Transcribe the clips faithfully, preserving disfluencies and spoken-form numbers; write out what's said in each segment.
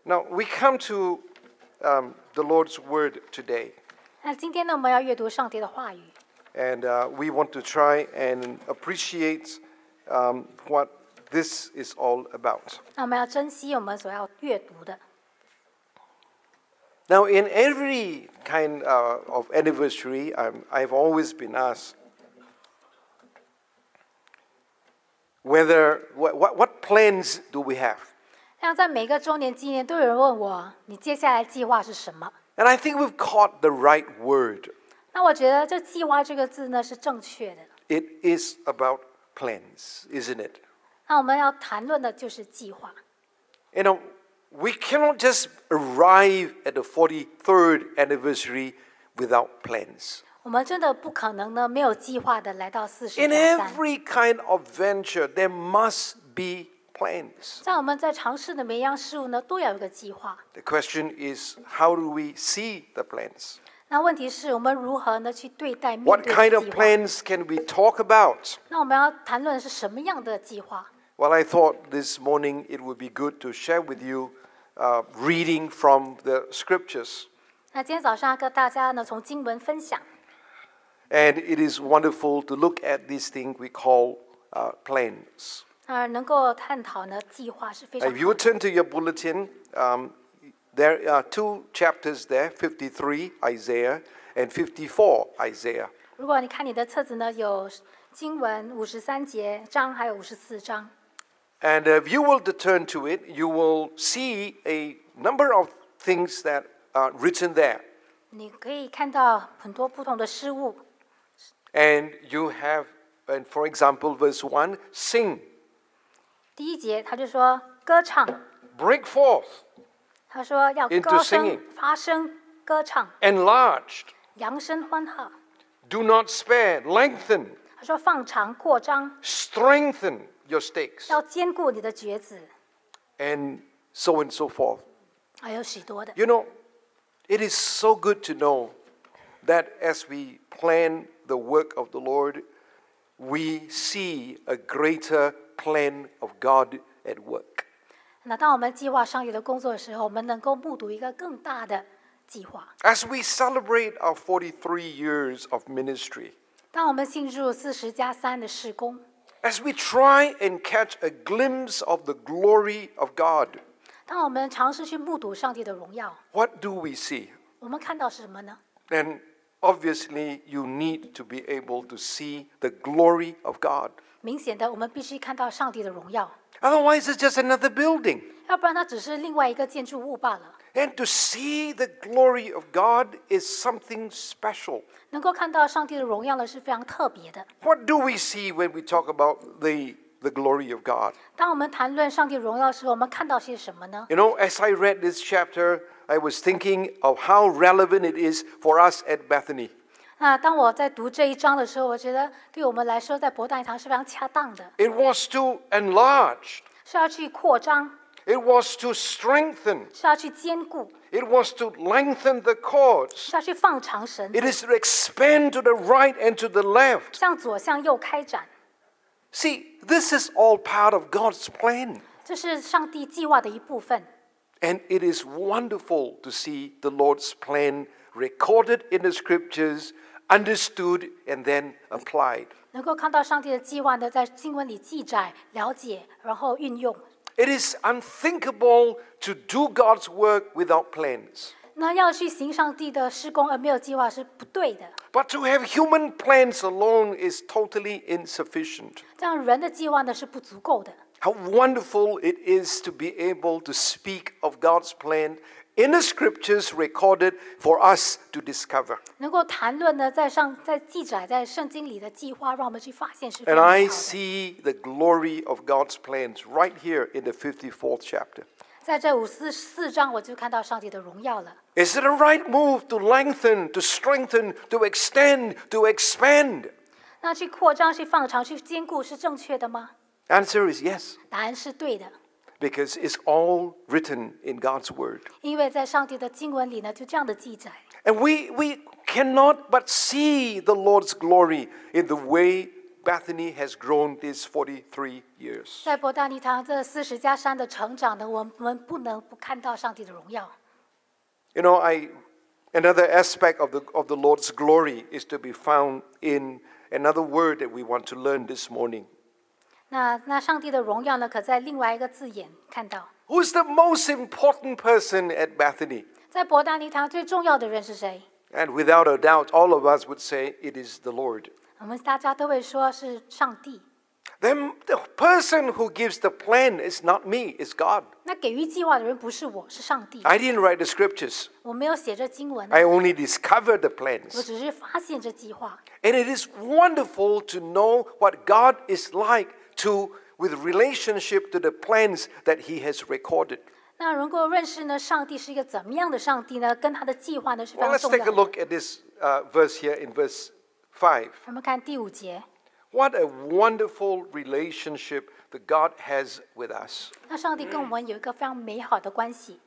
Now, we come to um, the Lord's Word today. 那今天呢，我们要阅读上帝的话语。 And uh, we want to try and appreciate um, what this is all about. 那我们要珍惜我们所要阅读的。 Now, in every kind uh, of anniversary, um, I've always been asked whether what, what, what plans do we have? 像在每个周年纪念，都有人问我，你接下来计划是什么？ And I think we've caught the right word. 那我觉得这计划这个字呢是正确的。 It is about plans, isn't it? 那我们要谈论的就是计划。 You know, we cannot just arrive at the forty-third anniversary without plans. 我们真的不可能呢没有计划的来到四十 In 加三。 every kind of venture, there must be plans. 在我们在尝试的每一样事物呢，都要有一个计划。 The question is, how do we see the plans? 那问题是我们如何呢去对待面 What 对 kind 的 of 计划？ plans can we talk about? 那我们要谈论的是什么样的计划？ Well, I thought this morning it would be good to share with you uh, reading from the scriptures. 那今天早上要跟大家呢从经文分享。 And it is wonderful to look at this thing we call uh, plans. 啊，能够探讨呢计划是非常 If 好 you 的。 turn to your bulletin, um, there are two chapters there, fifty-three Isaiah and fifty-four Isaiah. 如果你看你的册子呢，有经文五十三节章，还有五十四章。 And if you will turn to it, you will see a number of things that are written there. 你可以看到很多不同的事物。 And you have, and for example, verse one, sing, 第一节他就说歌唱， break forth, 他说要 Into 高声 singing. 发声歌唱， enlarged, 扬声欢喝。 do not spare, lengthen, 他说放长扩张， strengthen your stakes, 要坚固你的橛子， and so and so forth. 还有许多的。 You know, it is so good to know that as we plan the work of the Lord, we see a greater plan of God at work. 那当我们计划上帝的工作的时候，我们能够目睹一个更大的计划。 As we celebrate our forty-three years of ministry, 当我们进入四十加三的事工， as we try and catch a glimpse of the glory of God, 当我们尝试去目睹上帝的荣耀， what do we see? 我们看到是什么呢？ And obviously, you need to be able to see the glory of God. 明显的，我们必须看到上帝的荣耀， Otherwise, it's just another building. 要不然它只是另外一个建筑物罢了。 And to see the glory of God is something special. 能够看到上帝的荣耀呢，是非常特别的。 What do we see when we talk about the, the glory of God? 当我们谈论上帝荣耀的时候，我们看到些什么呢？ You know, as I read this chapter, I was thinking of how relevant it is for us at Bethany. 那当我在读这一章的时候，我觉得对我们来说，在博大堂是非常恰当的， It was to enlarge, 是要去扩张， it was to strengthen, 是要去坚固， it was to lengthen the cords, 是要去放长绳 it is to expand to the right and to the left. 向左向右开展。 See, this is all part of God's plan. 这是上帝计划的一部分。 And it is wonderful to see the Lord's plan recorded in the scriptures, understood, and then applied. 能够看到上帝的计划呢，在经文里记载、了解，然后运用。 It is unthinkable to do God's work without plans. 那要去行上帝的施工而没有计划是不对的。 But to have human plans alone is totally insufficient. 这样人的计划呢是不足够的。 How wonderful it is to be able to speak of God's plan in the scriptures recorded for us to discover. 能够谈论呢，在上在记载在圣经里的计划，让我们去发现是非 And 常好 I 的。 see the glory of God's plans right here in the fifty-fourth chapter. 在这五四四章，我就看到上帝的荣耀了。 Is it a right move to lengthen, to strengthen, to extend, to expand? 那去扩张、去放长、去坚固是正确的吗？ Answer is yes, 答案是对的， because it's all written in God's word. 因为在上帝的经文里呢，就这样的记载。 And we, we cannot but see the Lord's glory in the way Bethany has grown these forty-three years. 在伯大尼堂这四十加山的成长呢，我们不能不看到上帝的荣耀。 You know, I another aspect of the of the Lord's glory is to be found in another word that we want to learn this morning. 那那上帝的荣耀呢，可在另外一个字眼看到。 Who's the most important person at Bethany? 在伯大尼堂最重要的人是谁？ And without a doubt, all of us would say it is the Lord. 我们大家都会说是上帝。 Then the person who gives the plan is not me, it's God. 那给予计划的人不是我，是上帝。 I didn't write the scriptures. 我没有写这经文、啊 I，only discovered the 我 plans. 只是发现这计划。 And it is wonderful to know what God is like to with relationship to the plans that he has recorded. 那能够认识呢，上帝是一个怎么样的上帝呢？跟他的计划呢是非 Well, 常 let's 重 take 要 a 的。 look at this uh, verse here in verse five. 我们看第五节， What a wonderful relationship that God has with us. 那上帝跟我们有一个非常美好的关系。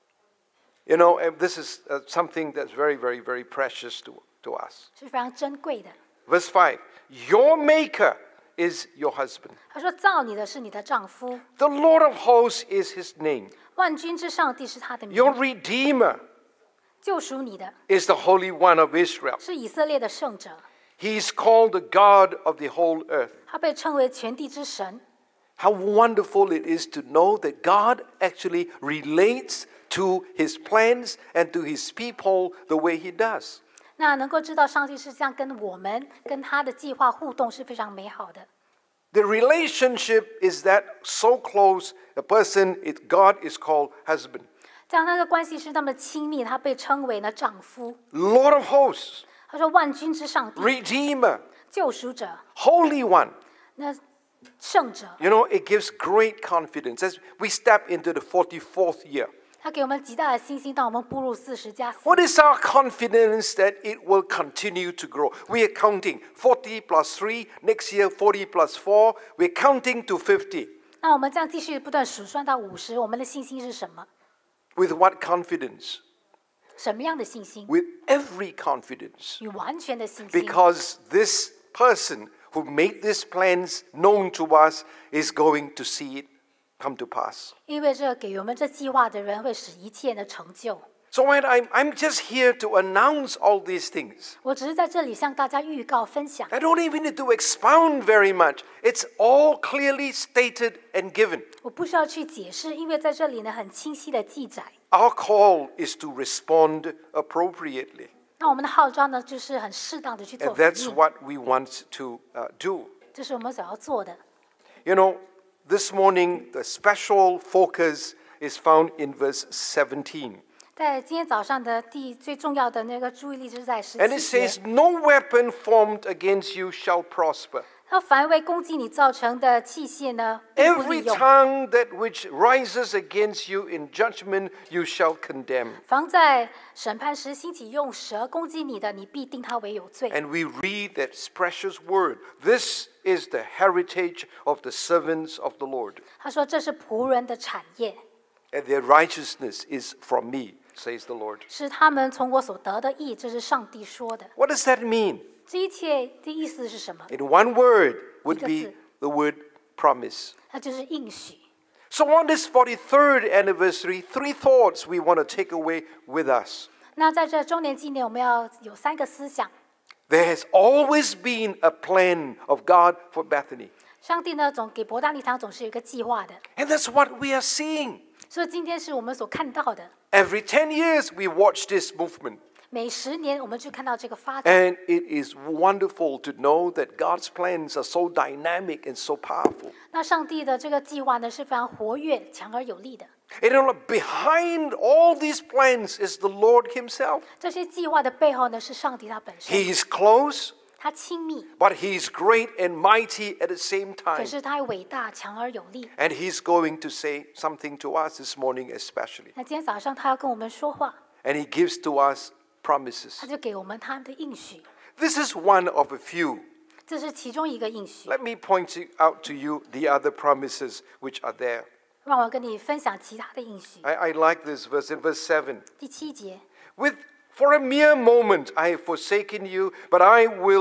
You know, and this is uh, something that's very, very, very precious to, to us. 是非常珍贵的。 Verse five, your maker is your husband. 他说：“造你的是你的丈夫， The Lord of hosts is his name. 万军之上帝是他的名， Your Redeemer 救赎你的 is the Holy One of Israel. 是以色列的圣者， He is called the God of the whole earth. 他被称为全地之神。 How wonderful it is to know that God actually relates to his plans and to his people the way he does. 那能够知道上帝是这样跟我们、跟他的计划互动，是非常美好的。 The relationship is that so close, a person, it, God is called husband. 这样他的关系是那么亲密，他被称为呢丈夫。 Lord of hosts, 他说：“万军之上帝， Redeemer, 救赎者， Holy One. 那圣者。” You know, it gives great confidence as we step into the forty-fourth year. 他给我们极大的信心，当我们步入四十加四。 What is our confidence that it will continue to grow? We are counting forty plus three, next year forty plus four, we're counting to fifty. 那我们这样继续不断数算到五十，我们的信心是什么？ With what confidence? 什么样的信心？ With every confidence. 与完全的信心。 Because this person who made these plans known to us is going to see it come to pass. 因为这给我们这计划的人会使一切的成就。 So when I'm, I'm just here to announce all these things. 我只是在这里向大家预告分享， I don't even need to expound very much. It's all clearly stated and given. 我不需要去解释，因为在这里呢很清晰的记载。 Our call is to respond appropriately. 那我们的号召呢，就是很适当的去做 And 回 that's 应， what we want to uh, do. 这是我们所要做的。 You know, this morning, the special focus is found in verse seventeen. 在今天早上的第最重要的那个注意力就是在十 And it 七 says, 节。 no weapon formed against you shall prosper. 那凡为攻击你造成的器械呢，并不 Every 利用。 tongue that which rises against you in judgment, you shall condemn. 凡在审判时兴起用蛇攻击你的，你必定他为有罪。 And we read that precious word. This is the heritage of the servants of the Lord. 他说这是仆人的产业， And their righteousness is from me, says the Lord. 是他们从我所得的义，这是上帝说的。 What does that mean? 这一切的意思是什么？ In one word would 一个 be 字。 the word promise. 那就是应许。 So on this forty-third anniversary, three thoughts we want to take away with us. 那在这周年纪念，我们要有三个思想。 There has always been a plan of God for Bethany. 上帝呢，总给伯大尼堂总是有一个计划的， And that's what we are seeing. 所以今天是我们所看到的。 Every ten years we watch this movement. 每十年我们去看到这个发展， And it is wonderful to know that God's plans are so dynamic and so powerful. 那上帝的这个计划呢是非常活跃、强而有力的。 And you know, behind all these plans is the Lord himself. 这些计划的背后呢是上帝他本身， He is close, 他亲密， but he is great and mighty at the same 可 time. 是他伟大、强而有力。 And he's going to say something to us this morning especially. 那今天早上他要跟我们说话， And he gives to us promises. 他就给我们他的应许， This is one of a few. 这是其中一个应许。 Let me point it out to you the other promises which are there. 让我跟你分享其他的应许。 I, I like this verse in verse seven. 第七节， With for a mere moment I have forsaken you, but I will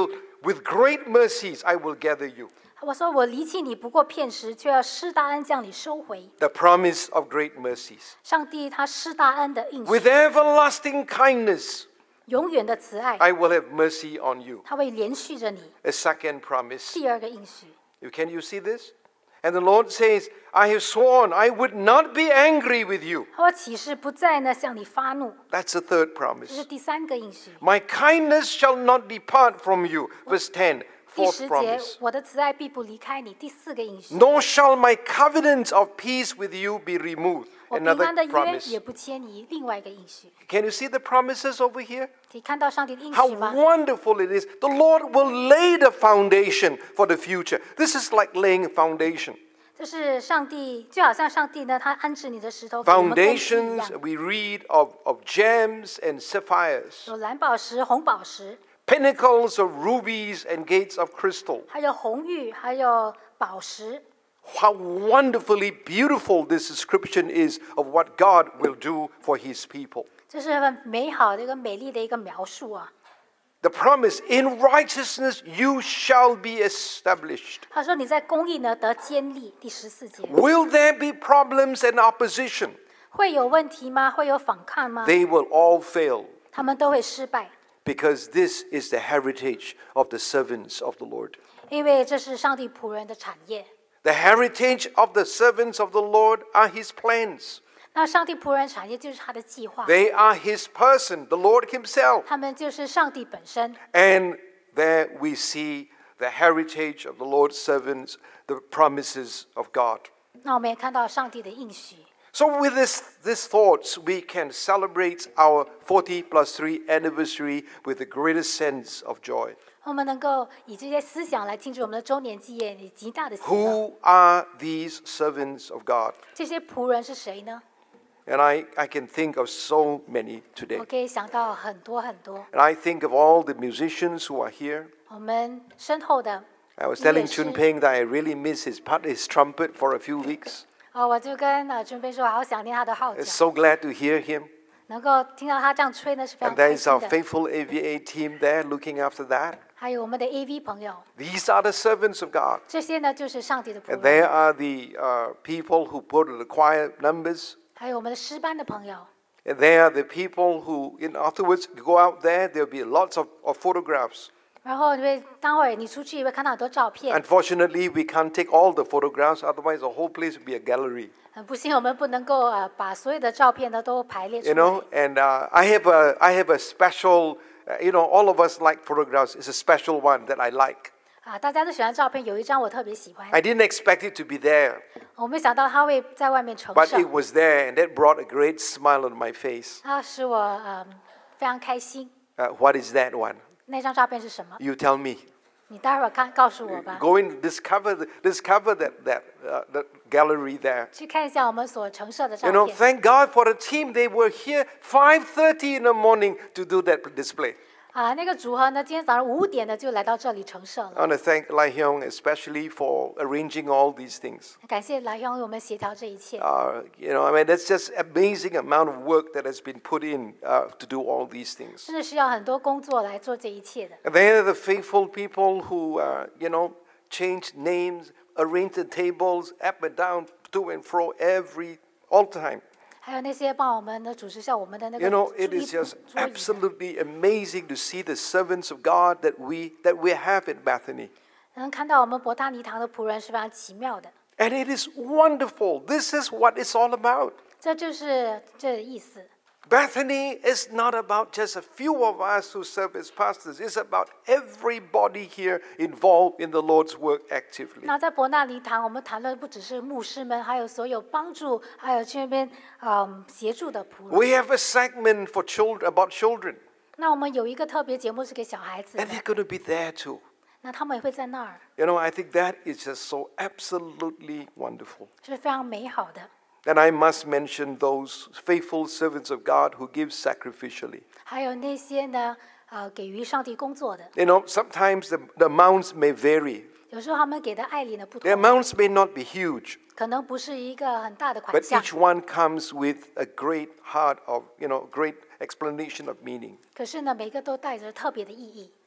with great mercies I will gather you. 我说我离弃你不过片时，却要施大恩将你收回。 The promise of great mercies. 上帝他施大恩的应 With 许， everlasting kindness 永远的慈爱， I will have mercy on you. 他会连续着你。 A second promise. 第二个应许， You- Can you see this? And the Lord says, I have sworn I would not be angry with you. 他说启示不再呢向你发怒， That's the third 这是 promise. 第三个应许。 My kindness shall not depart from you. Verse ten, 第 fourth 十节 promise.， 我的慈爱必不离开你。第四个应许， Nor shall my covenant of peace with you be removed. 我平 Another 安的约 promise. 也不迁移。另外一个应许， Can you see the promises over here? 可以看到上帝的应 How 许吗？ wonderful it is. The Lord will lay the foundation for the future. This is like laying a foundation. 这是上帝，就好像上帝呢，他安置你的石头给我们根基一 Foundations, 样， we read of, of gems and sapphires, 有蓝宝石、红宝石， pinnacles of rubies and gates of crystal. 还有红玉，还有宝石。 How wonderfully beautiful this description is of what God will do for his people. 这是很美好的一个美丽的一个描述啊！ The promise, in righteousness you shall be established. 他说你在公义呢得坚立。第十四节， Will there be problems and opposition? 会有问题吗？会有反抗吗？ They will all fail 他们都会失败， because this is the heritage of the servants of the Lord. 因为这是上帝仆人的产业。 The heritage of the servants of the Lord are his plans. 那上帝仆人产业就是他的计划， They are his person, the Lord himself. 他们就是上帝本身。 And there we see the heritage of the Lord's servants, the promises of God. 那我们也看到上帝的应许。 So with this, these thoughts, we can celebrate our forty plus three anniversary with the greatest sense of joy. 我们能够以这些思想来庆祝我们的周年纪念，以极大的喜乐。 Who are these servants of God? 这些仆人是谁呢？ And I, I can think of so many 我 today. 可以想到很多很多。 And I think of all the musicians who are here. 我们身后的 I was 音乐 telling 师 Chun Ping that I really miss his, part- his trumpet for a few weeks. 哦，我就跟呃准备说，好想念他的号 It's 角， so glad to hear him. 能够听到他这样吹呢，是非 And 常开 there is 心 our 的。 faithful A V A team there looking after that. 还有我们的 A V 朋友， These are the servants of God. 这些呢就是上帝的仆 And there 人， are the uh, people who put the choir numbers. 还有我们的诗班的朋友。 And they are the people who, in afterwards, you go out there, there'll be lots of, of photographs. 然后你会待会儿你出去也会看到很多照片。 Unfortunately, we can't take all the photographs, otherwise the whole place will be a gallery. 很不幸，我们不能够呃把所有的照片呢都排列出 You 来。 know, and uh, I have a, I have a special, uh, you know, all of us like photographs. It's a special one that I like. 啊，大家都喜欢照片，有一张我特别喜欢， I didn't expect it to be there, 我没想到他会在外面呈 but 上 it，was there, and that brought a great smile on my face. 它使我呃非常开心。 Uh, what is that one? 那张照片是什么？ You tell me. 你待会儿看告诉我吧。 Go and discover, the, discover that, that uh, the gallery there. 去看一下我们所陈设的照 You know, 片。 thank God for the team. They were here five thirty in the morning to do that display. 啊，那个组合呢，今天早上五点呢就来到这里陈设 I 了。 want to thank Lai Hyung especially for arranging all these things. 感谢来阳为我们协调这一切。 Uh, you know, I mean, that's just amazing amount of work that has been put in uh, to do all these things. 真的需要很多工作来做这一切的。 And they are the faithful people who, uh, you know, changed names, arranged the tables up and down, to and fro every, all the time. 还有那些帮我们的主持像我们的那个 You know, 桌 it 椅 is just 桌椅的 absolutely amazing to see the servants of God that we that we have in Bethany. 能看到我们伯大尼堂的仆人是非常奇妙的， And it is wonderful. This is what it's all about. 这就是这意思。 Bethany is not about just a few of us who serve as pastors. It's about everybody here involved in the Lord's work actively. 那在伯纳尼堂，我们谈论不只是牧师们，还有所有帮助，还有去那边嗯协助的仆人。 We have a segment for children about children, 那我们有一个特别节目是给小孩子的 and，they're going to be there too. 那他们也会在那儿， You know, I think that is just so absolutely wonderful. 是非常美好的。 And I must mention those faithful servants of God who give sacrificially. 还有那些呢，呃，给予上帝工作的， You know, sometimes the, the amounts may vary. 有时候他们给的爱礼呢不 The 同， amounts may not be huge, 可能不是一个很大的款 but 项， each one comes with a great heart of, you know, great explanation of meaning. 可是呢，每个都带着特别的意义。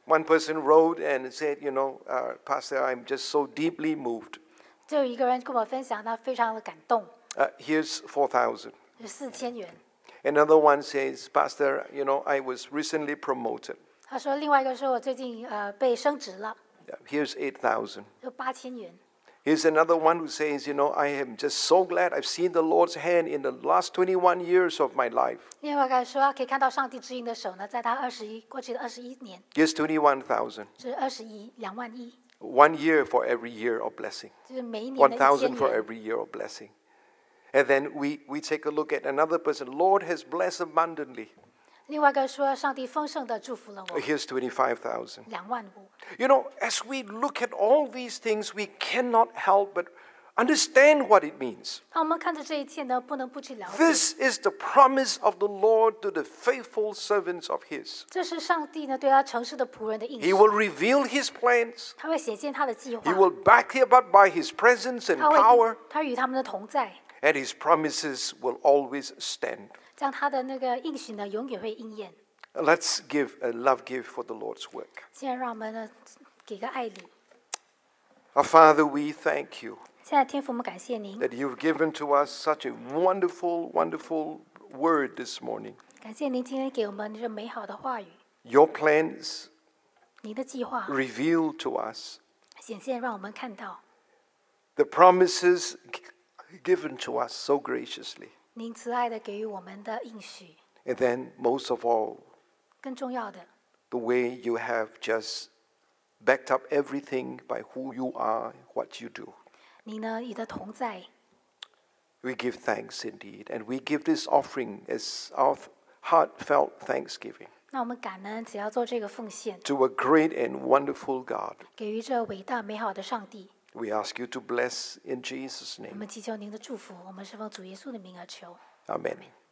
One person wrote and said, you know, uh, Pastor, I'm just so deeply moved. 就有一个人跟我分享，他非常的感动， Uh, here's four thousand. 是四千元。 Another one says, Pastor, you know, I was recently promoted. 他说另外一个说我最近呃被升职了， Yeah, here's eight thousand. 就八千元。 Here's another one who says, you know, I am just so glad I've seen the Lord's hand in the last twenty-one years of my life. 另外一个说他可以看到上帝指引的手呢，在他二十一过去的二十一年， Here's twenty-one thousand. 是二十一两万一， One year for every year of blessing. 就是每一年的 One 一 thousand 千 for 元。 every year of blessing. And then we, we take a look at another person. Lord has blessed abundantly. 另外一个说上帝丰盛的祝福了我 Here's twenty-five thousand. 两万五。 You know, as we look at all these things, we cannot help but understand what it means. 那我们看着这一切呢，不能不去了解。 This is the promise of the Lord to the faithful servants of His. 这是上帝呢对他诚实的仆人的应 He 许， will reveal His plans. 他会显现他的计划 He，will back him up by His presence and 他 power, 会他与他们的同在， and His promises will always stand. 这样他的那个应许呢永远会应验。 Let's give a love gift for the Lord's work. 现在让我们呢给个爱礼。 Our Father, we thank you 现在天父，我们感谢您， that you've given to us such a wonderful, wonderful word this morning. 感谢您今天给我们这美好的话语， Your plans 您的计划 revealed to us, 显现，让我们看到 the promises g- given to us so graciously. 您慈爱的给予我们的应许。 And then, most of all, 更重要的， the way you have just backed up everything by who you are, what you do. 您呢，你的同在， We give thanks indeed, and we give this offering as our heartfelt thanksgiving 那我们感恩，只要做这个奉献， to a great and wonderful God. 给予这伟大美好的上帝。 We ask you to bless in Jesus' 我 name. 们祈求您的祝福，我们是奉主耶稣的名而求。 Amen.